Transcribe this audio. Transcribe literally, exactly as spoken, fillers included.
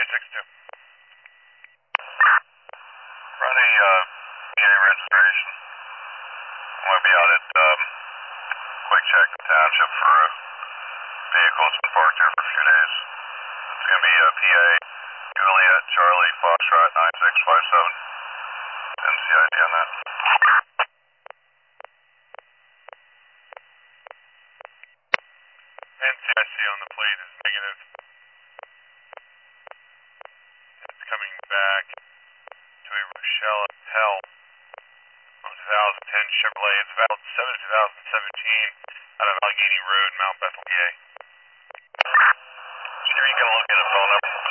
six two. Run a uh, P A registration. I'm going to be out at um, Quick Check Township for uh, vehicles been parked here for a few days. It's going to be a P A Juliet Charlie Foxtrot nine six five seven. M C I D on that. N C I C on the plate is negative. It's coming back to a Rochelle Hell on twenty ten Chevrolet. It's valid seven twenty seventeen out of Allegheny Road, Mount Bethel, P A. See if you can look at a phone number.